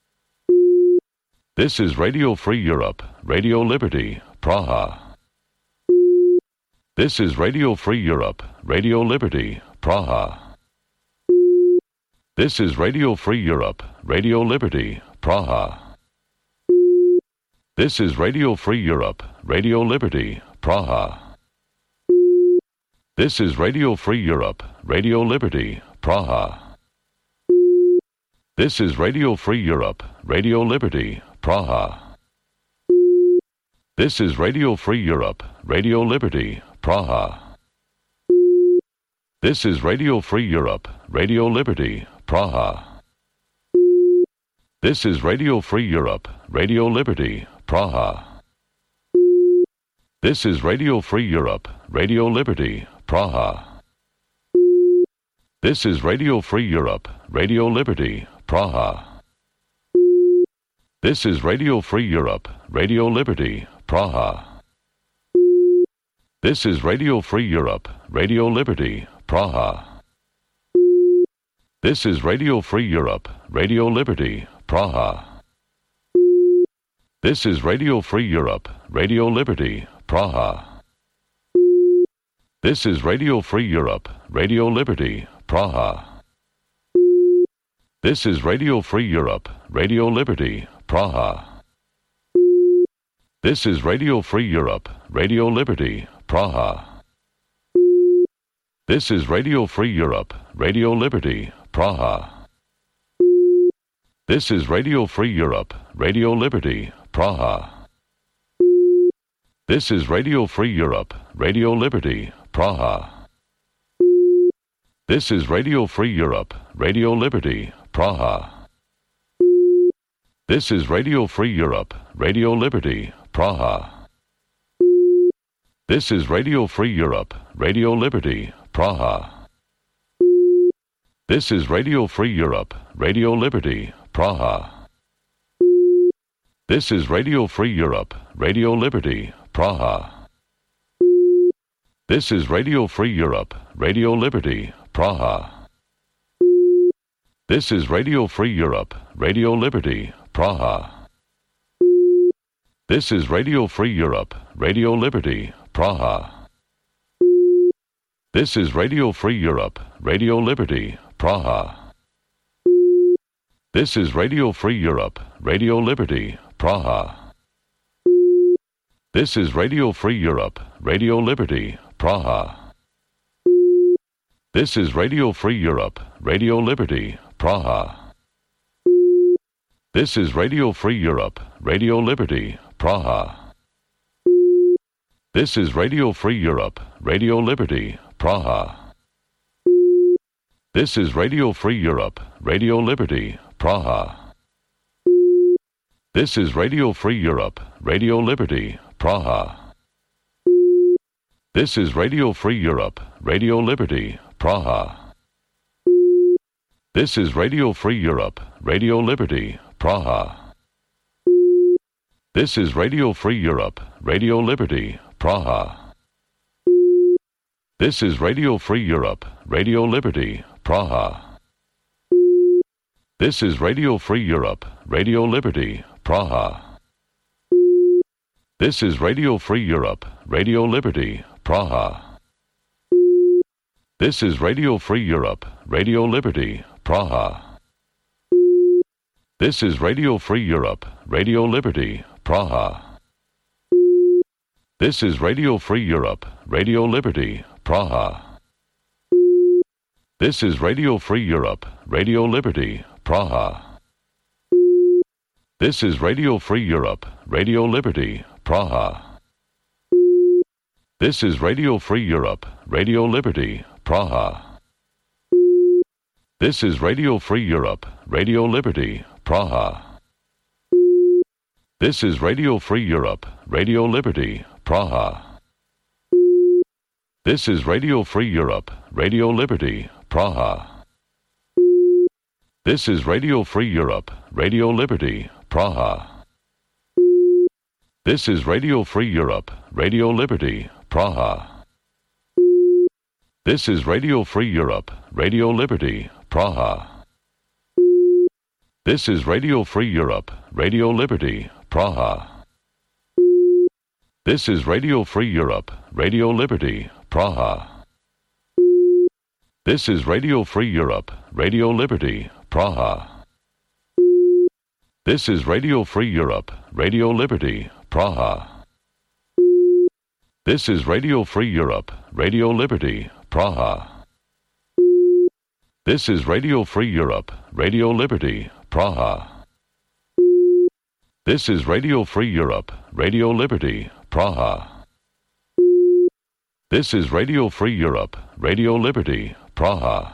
This is Radio Free Europe, Radio Liberty, Praha. This is Radio Free Europe, Radio Liberty, Praha. This is Radio Free Europe, Radio Liberty, Praha. This is Radio Free Europe, Radio Liberty, Praha. This is Radio Free Europe, Radio Liberty, Praha. This is Radio Free Europe, Radio Liberty, Praha. This is Radio Free Europe, Radio Liberty, Praha. This is Radio Free Europe, Radio Liberty, Praha. This is Radio Free Europe, Radio Liberty, Praha. This is Radio Free Europe, Radio Liberty, Praha. This is Radio Free Europe, Radio Liberty, Praha. This is Radio Free Europe, Radio Liberty, Praha. This is Radio Free Europe, Radio Liberty, Praha. This is Radio Free Europe, Radio Liberty, Praha. This is Radio Free Europe, Radio Liberty, Praha. This is Radio Free Europe, Radio Liberty, Praha. This is Radio Free Europe, Radio Liberty, Praha. This is Radio Free Europe, Radio Liberty, Praha. This is Radio Free Europe, Radio Liberty, Praha. This is Radio Free Europe, Radio Liberty, Praha. This is Radio Free Europe, Radio Liberty, Praha. This is Radio Free Europe, Radio Liberty, Praha. This is Radio Free Europe, Radio Liberty, Praha. This is Radio Free Europe, Radio Liberty, Praha. This is Radio Free Europe, Radio Liberty, Praha. This is Radio Free Europe, Radio Liberty, Praha. This is Radio Free Europe, Radio Liberty, Praha. This is Radio Free Europe, Radio Liberty, Praha. This is Radio Free Europe, Radio Liberty, Praha. This is Radio Free Europe, Radio Liberty, Praha. This is Radio Free Europe, Radio Liberty, Praha. This is Radio Free Europe, Radio Liberty, Praha. This is Radio Free Europe, Radio Liberty, Praha. This is Radio Free Europe, Radio Liberty, Praha. This is Radio Free Europe, Radio Liberty, Praha. This is Radio Free Europe, Radio Liberty, Praha. This is Radio Free Europe, Radio Liberty, Praha. This is Radio Free Europe, Radio Liberty, Praha. This is Radio Free Europe, Radio Liberty, Praha. This is Radio Free Europe, Radio Liberty, Praha. This is Radio Free Europe, Radio Liberty, Praha. This is Radio Free Europe, Radio Liberty, Praha. This is Radio Free Europe, Radio Liberty, Praha. This is Radio Free Europe, Radio Liberty, Praha. This is Radio Free Europe, Radio Liberty, Praha. This is Radio Free Europe, Radio Liberty, Praha. This is Radio Free Europe, Radio Liberty, Praha. This is Radio Free Europe, Radio Liberty, Praha. This is Radio Free Europe, Radio Liberty, Praha. This is Radio Free Europe, Radio Liberty, Praha. This is Radio Free Europe, Radio Liberty, Praha. This is Radio Free Europe, Radio Liberty, Praha. This is Radio Free Europe, Radio Liberty, Praha. This is Radio Free Europe, Radio Liberty, Praha. This is Radio Free Europe, Radio Liberty, Praha. This is Radio Free Europe, Radio Liberty, Praha. This is Radio Free Europe, Radio Liberty, Praha. This is Radio Free Europe, Radio Liberty, Praha. This is Radio Free Europe, Radio Liberty, Praha. This is Radio Free Europe, Radio Liberty, Praha. This is Radio Free Europe, Radio Liberty, Praha. This is Radio Free Europe, Radio Liberty, Praha. This is Radio Free Europe, Radio Liberty, Praha.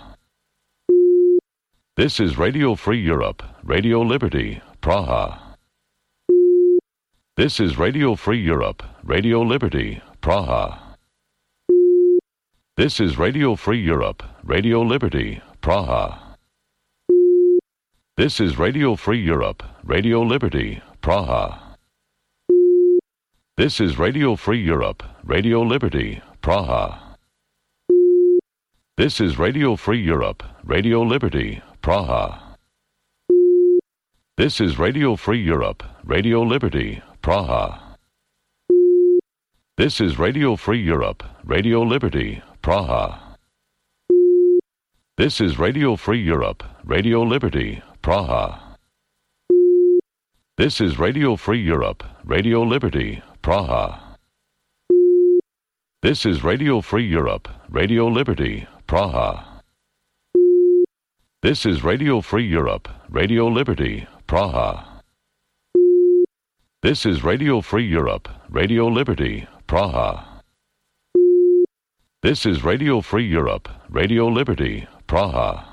This is Radio Free Europe, Radio Liberty, Praha. This is Radio Free Europe, Radio Liberty, Praha. This is Radio Free Europe, Radio Liberty, Praha. This is Radio Free Europe, Radio Liberty, Praha. This is Radio Free Europe, Radio Liberty, Praha. This is Radio Free Europe, Radio Liberty, Praha. This is Radio Free Europe, Radio Liberty, Praha. This is Radio Free Europe, Radio Liberty, Praha. This is Radio Free Europe, Radio Liberty, Praha. This is Radio Free Europe, Radio Liberty, Praha. This is Radio Free Europe, Radio Liberty, Praha. This is Radio Free Europe, Radio Liberty, Praha. This is Radio Free Europe, Radio Liberty, Praha. This is Radio Free Europe, Radio Liberty, Praha.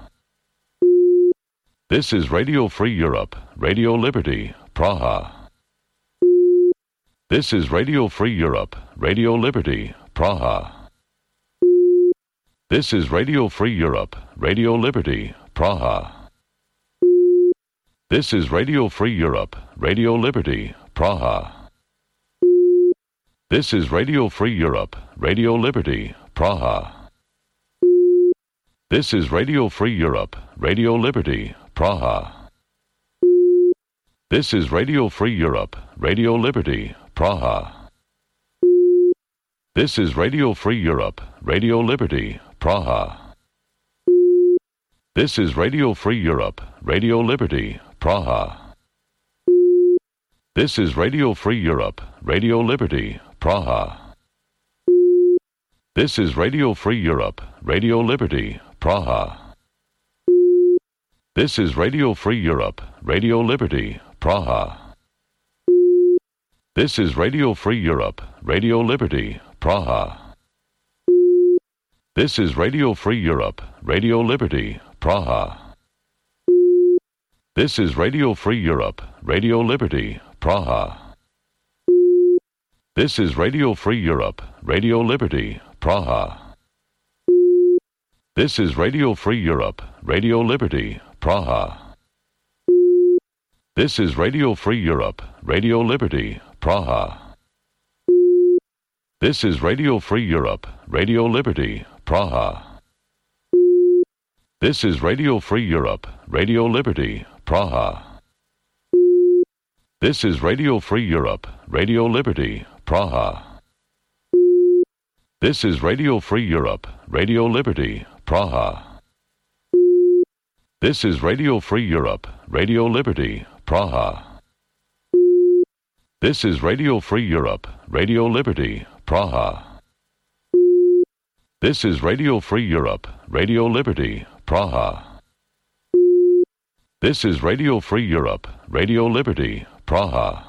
This is Radio Free Europe, Radio Liberty, Praha. This is Radio Free Europe, Radio Liberty, Praha. This is Radio Free Europe, Radio Liberty, Praha. This is Radio Free Europe, Radio Liberty, Praha. This is Radio Free Europe, Radio Liberty, Praha. This is Radio Free Europe, Radio Liberty, Praha. This is Radio Free Europe, Radio Liberty, Praha. This is Radio Free Europe, Radio Liberty, Praha. This is Radio Free Europe, Radio Liberty, Praha. This is Radio Free Europe, Radio Liberty, Praha. This is Radio Free Europe, Radio Liberty, Praha. This is Radio Free Europe, Radio Liberty, Praha. This is Radio Free Europe, Radio Liberty, Praha. This is Radio Free Europe, Radio Liberty, Praha. This is Radio Free Europe, Radio Liberty, Praha. This is Radio Free Europe, Radio Liberty, Praha. This is Radio Free Europe, Radio Liberty, Praha. This is Radio Free Europe, Radio Liberty, Praha. This is Radio Free Europe, Radio Liberty, Praha. This is Radio Free Europe, Radio Liberty, Praha. This is Radio Free Europe, Radio Liberty, Praha. This is Radio Free Europe, Radio Liberty, Praha. This is Radio Free Europe, Radio Liberty, Praha. This is Radio Free Europe, Radio Liberty, Praha. This is Radio Free Europe, Radio Liberty, Praha. This is Radio Free Europe, Radio Liberty, Praha.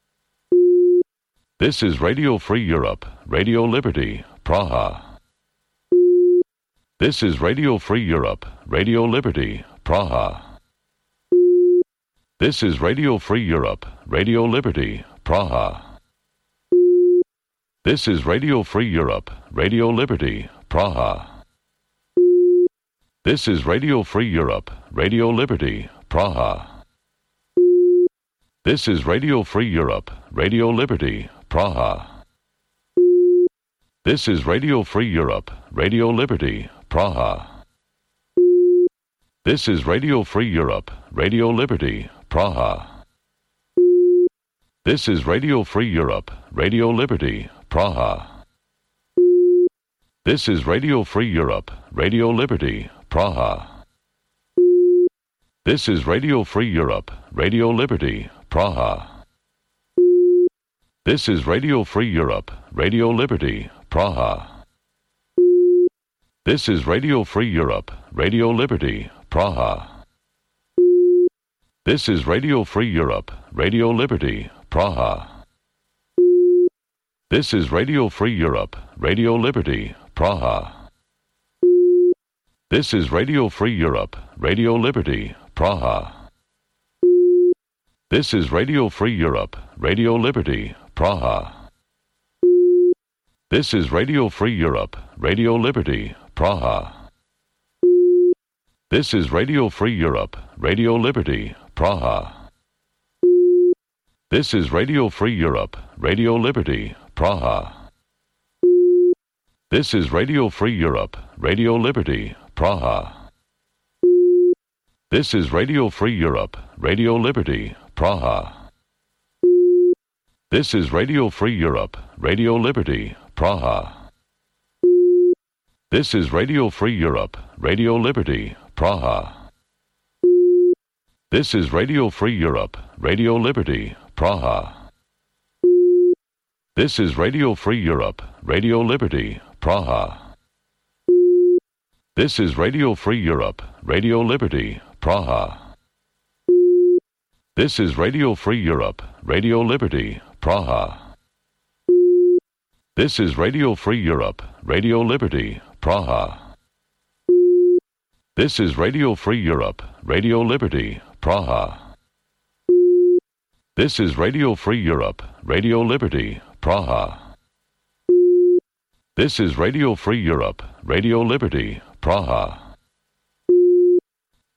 This is Radio Free Europe, Radio Liberty, Praha. This is Radio Free Europe, Radio Liberty, Praha. This is Radio Free Europe, Radio Liberty, Praha. This is Radio Free Europe, Radio Liberty, Praha. This is Radio Free Europe, Radio Liberty, Praha. This is Radio Free Europe, Radio Liberty, Praha. This is Radio Free Europe, Radio Liberty, Praha. This is Radio Free Europe, Radio Liberty, Praha. This is Radio Free Europe, Radio Liberty, Praha. This is Radio Free Europe, Radio Liberty, Praha. This is Radio Free Europe, Radio Liberty, Praha. This is Radio Free Europe, Radio Liberty, Praha. This is Radio Free Europe, Radio Liberty, Praha. This is Radio Free Europe, Radio Liberty, Praha. This is Radio Free Europe, Radio Liberty, Praha. This is Radio Free Europe, Radio Liberty, Praha. This is Radio Free Europe, Radio Liberty, Praha. This is Radio Free Europe, Radio Liberty, Praha. This is Radio Free Europe, Radio Liberty, Praha. This is Radio Free Europe, Radio Liberty, Praha. This is Radio Free Europe, Radio Liberty, Praha. This is Radio Free Europe, Radio Liberty, Praha. This is Radio Free Europe, Radio Liberty, Praha. This is Radio Free Europe, Radio Liberty, Praha. This is Radio Free Europe, Radio Liberty, Praha. This is Radio Free Europe, Radio Liberty, Praha. This is Radio Free Europe, Radio Liberty, Praha. This is Radio Free Europe, Radio Liberty, Praha. This is Radio Free Europe, Radio Liberty, Praha. This is Radio Free Europe, Radio Liberty, Praha. This is Radio Free Europe, Radio Liberty, Praha. This is Radio Free Europe, Radio Liberty, Praha.